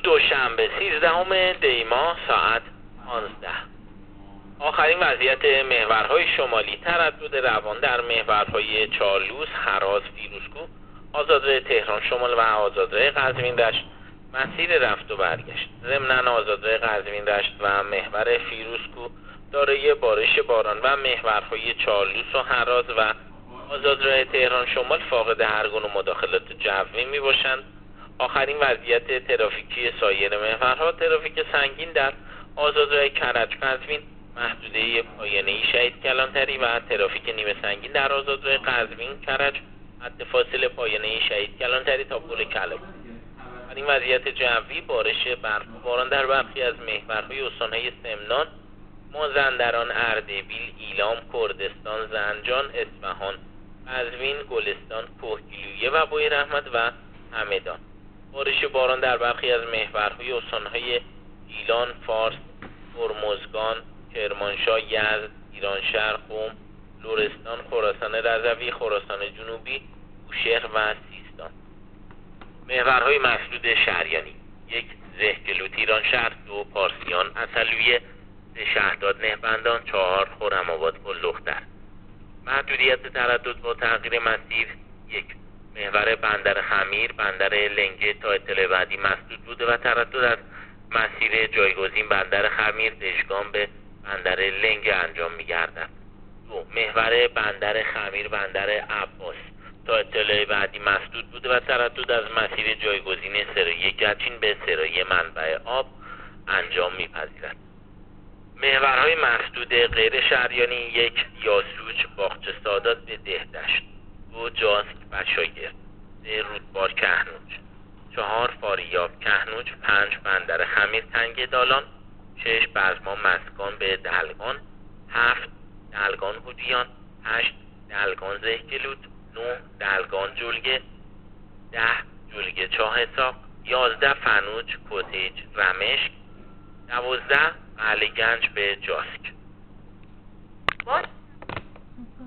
دوشنبه 13 دی ماه ساعت 15. آخرین وضعیت محورهای شمالی: تردد روان در محورهای چالوس، هراز، فیروزکوه، آزادراه تهران شمال و آزادراه قزوین دشت، مسیر رفت و برگشت. ضمناً آزادراه قزوین دشت و محور فیروزکوه دارای بارش باران و محورهای چالوس و هراز و آزادراه تهران شمال فاقد هر گونه مداخلات جوی می باشند. آخرین وضعیت ترافیکی سایر محورها: ترافیک سنگین در آزادراه کرج قزوین، محدوده پایانه‌ای شهید کلانتری و ترافیک نیمه سنگین در آزادراه قزوین کرج، حد فاصل پایانه‌ای شهید کلانتری تا پل کلک. این وضعیت جوی: بارش برف و باران در برخی از محورهای استان‌های سمنان، مازندران، اردبیل، ایلام، کردستان، زنجان، اصفهان، قزوین، گلستان، کوهگیلویه و بویراحمد و همدان. بارش باران در برخی از محورهای استان‌های گیلان، فارس، هرمزگان، کرمانشاه، یزد، ایرانشهر، قم، لرستان، خراسان رضوی، خراسان جنوبی، بوشهر و سیستان. محورهای مسدود شهریانی: 1 زهگلوت ایرانشهر، 2 پارسیان اصلویه، 3 شهرداد نهبندان، 4 خرم‌آباد پل‌دختر. محدودیت تردد با تغییر مسیر: 1 محور بندر خمیر، بندر لنگه تا اطلاع بعدی مسدود بوده و تردد از مسیر جایگزین بندر خمیر دژگام به بندر لنگه انجام می‌گردد. 2 محور بندر خمیر، بندر عباس تا اطلاع بعدی مسدود بوده و تردد از مسیر جایگزین سرایی گچین به سرایی منبع آب انجام می‌پذیرد. محورهای مسدود غیر شهریانی: 1 یاسوج باغچه سادات به دهدشت، 2 جاسک بشایر، 3 رودبار کهنوج، 4 فاریاب کهنوج، 5 بندر خمیر تنگ دالان، 6 بزما مسکان به دلگان، 7 دلگان هودیان، 8 دلگان زهگلوت، 9 دلگان جلگه، 10 جلگه چاه اسحاق، 11 فنوج کوتیج رمشک، 12 علی گنج به جاسک.